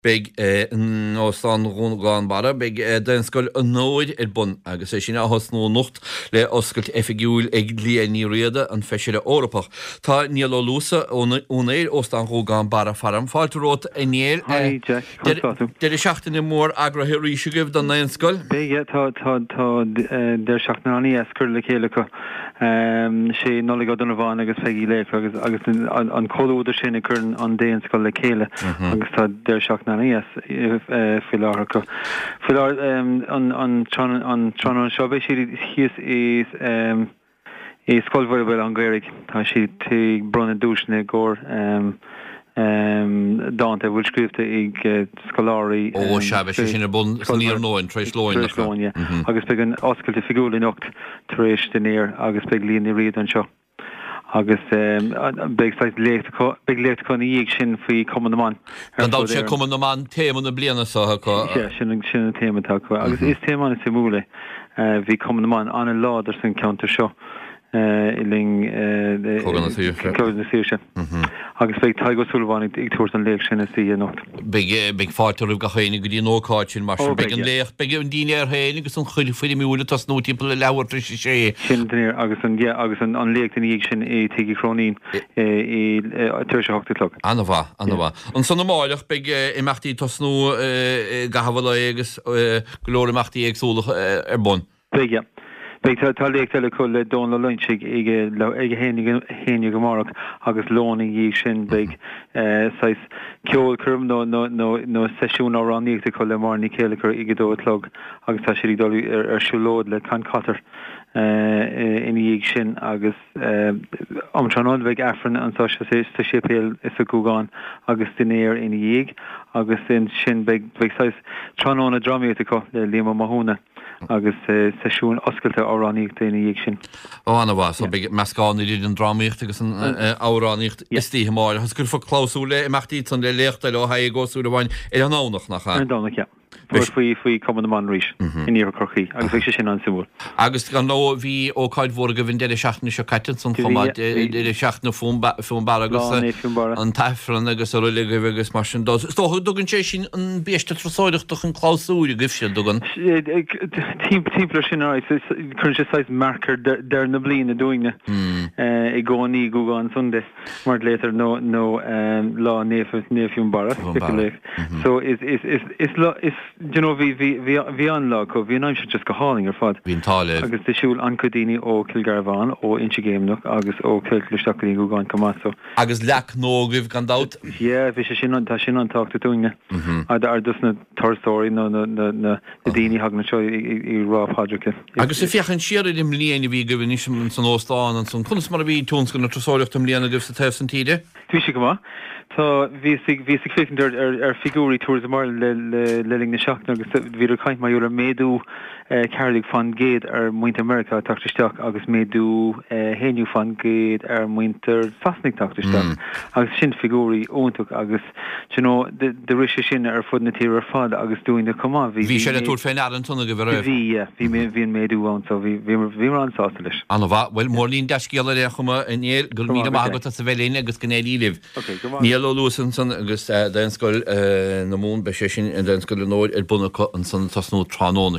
Big nóán rúngáin bara, Big den scoil an nóid bun agus sin áhas nó nocht le oscailt effigiúil ag líanaí riada an feisiile Órappach. Tá níl ó lúsa ónéir osán rúgáin bara faram. Fáilterót a níl de seachtain mór agrathir ríisiúgah don na scoil? Big tá der seachnaí escur le chéile go. sé nolig go donna bháin agus feigi le agus an choúidir sinna chun an déan scoil le chéile agus tá der seach na níos fi láthar go. Fi an tron seo bheith siad is scoilmhar bhfuil an gairig tá si tí brunna dúisna gór dáanta bhfuil scríbte ag scoláirí sebe sé sinna bun níor nóin treéis lóin agus be an oscailte fiúla nocht taréis den éir agus be líon i riad an seo agus big lécht chun íag sin faoi Cumann na Man. An dá sé Cumann na Man téman na bliana sa sin tématá agus is téman is múla bhí Cumann na Man an láidir san counter seo. Iling Cognaíise. Agus bheith taigh sulháin ag tuairt an léach sinna sí nocht. Big fátarú go chéine go dtí nóáid sin mar be an léach be an díine ar héine agus an chuile fuidir múla tas nó timp le leabhar sé. Sin agus an léach den íag sin é tuigi chrónín i tuair se hochtalog. Anna bha. An sanna máileach be imachtaí tasnú gahabhla agus glórimeachtaí agsúlach ar bun. Big Beic tá léach teile chu le dónla luinsigh ag héine gomórach agus lóna dhí sin beag ceol chum nó seisiún áráníochta chu le mórní céile chu ige dótlog agus tá siad dul ar siúlód le can catar in dhéag sin agus amtránáid bheith affran an tá sépéal is a gúgáin agus dunéir in dhéag agus sin beag tránána dráíochta chu le líama maithúna. agus seisiún oscailte áráníocht daoine dhéag sin. Anna bha, so big meascáin iad an dráíocht agus an áráníocht istí máil. Has gur fá cláusúla imachtaí san le léachta le ha ggósúla bhain an ánach nach cha. An dánach, ja. Faoi Cumann na Man rís in íar corchaí agus bheith sé sin an simúil. Agus gan nó bhí ó cáid mhór go bhín de seachna seo caiite san chomáid de seachna fún bar agus an taifran agus roiile go bhegus mar sin dá. Tócha dugann sé sin an béiste trosáideach an chlásúla gibse dugan. Timpplair sin chun sé sais marcar der na bliana dúine i gcónaí gúgáin sunde mar létar nó lá néfiún bara. So is bhí an lá go bhí aimse just go háling ar fad. Bhín táile. Agus de siúil an codíine ó Kilgarvan ó Inchigéimnach agus ó Kilclisteachí gúgáin Camasso. Agus leach nógah gan dát? Bhí sé sin an táachta túine. Ar dus na torsóirí nó na daoine hagna seo i rá pádracha. Agus sé fiochan siad im líana bhí go bhí san óstáin an san chunas mar bhí túns go na trosáireacht am líana go sa taobh san tíide? Bhí sé go má. Tá bhí fécinn ar figúí túair mar le na seachna agus bhí caiint maiúr méadú Cairlig fan géad ar muint America tachtasteach agus méadú héniu fan géad ar muinter fasnig tachtasteach agus sin figúí óntuk agus de riise sin ar fud na tíir ar fad agus dúin de comá. Bhí sé le túr féin an tunna go bhar. Bhí méadú an so bhí ansásta leis. Anna bha, well mórlín deiscéala le chuma in éir gur mí agat sa bhéléine agus gnéí libh. Níl ó Lúsan san agus den scoil na mún be sé sin den scoil le nóid ar buna an san tasnú tránóna.